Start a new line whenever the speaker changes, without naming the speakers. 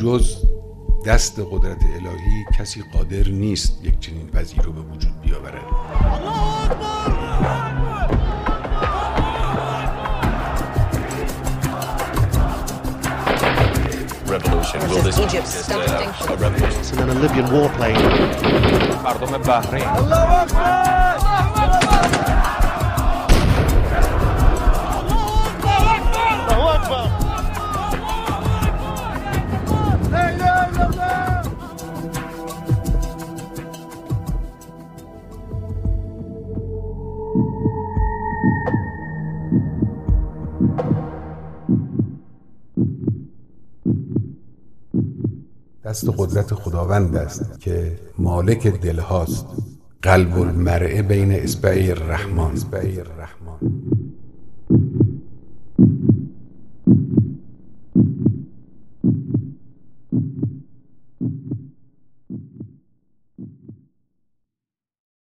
جز دست قدرت الهی کسی قادر نیست یک چنین وضعی رو به وجود بیاورد.
Revolution. Will this
Egypt starting
a revolution?
And then a Libyan warplane.
مردم بحرین.
دست قدرت خداوند است که مالک دل هاست. قلب المرء بین اصبعی الرحمن.